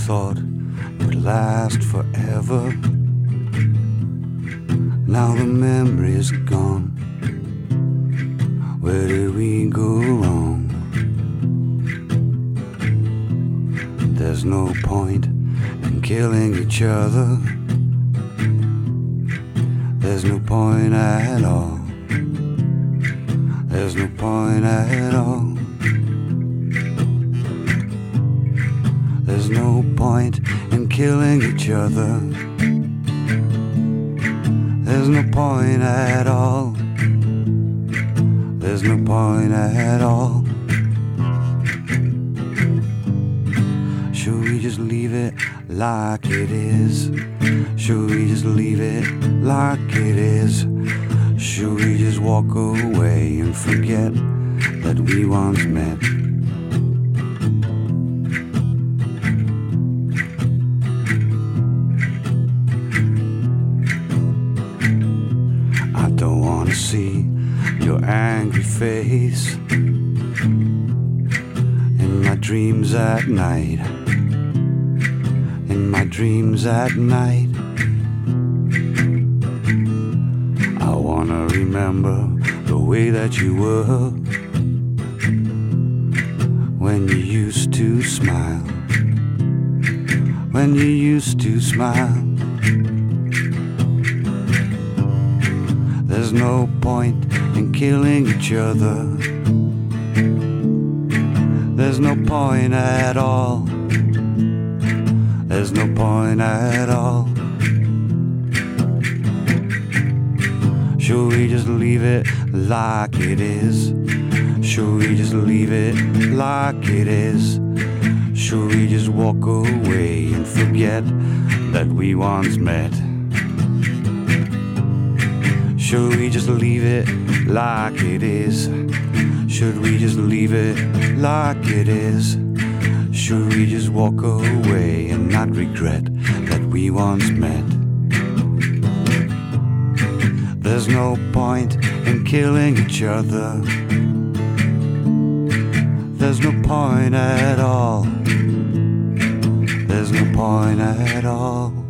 thought it would last forever. Now the memory's gone. Where did we go wrong? There's no point in killing each other. There's no point at all. There's no point at all. There's no point in killing each other. There's no point at all. There's no point at all. Should we just leave it like it is? Should we just leave it like it is? Should we just walk away and forget that we once met? I don't want to see your angry face in my dreams at night. In my dreams at night, I wanna remember the way that you were when you used to smile. When you used to smile. There's no point in killing each other. There's no point at all. There's no point at all. Should we just leave it like it is? Should we just leave it like it is? Should we just walk away and forget that we once met? Should we just leave it like it is? Should we just leave it like it is? Should we just walk away and not regret that we once met? There's no point in killing each other. There's no point at all. There's no point at all.